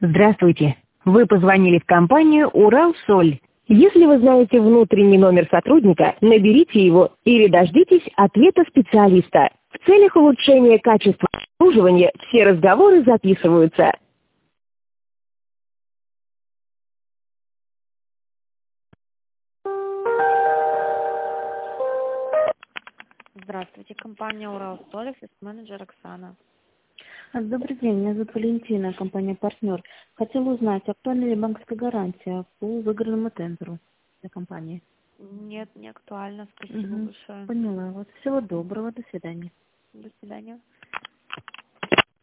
Здравствуйте. Вы позвонили в компанию «Уралсоль». Если вы знаете внутренний номер сотрудника, наберите его или дождитесь ответа специалиста. В целях улучшения качества обслуживания все разговоры записываются. Здравствуйте, компания «Уралсоль», офис-менеджер Оксана. Добрый день, меня зовут Валентина, компания «Партнер». Хотела узнать, актуальна ли банковская гарантия по выигранному тендеру для компании? Нет, не актуально. Спасибо большое. Поняла. Вот всего доброго, до свидания. До свидания.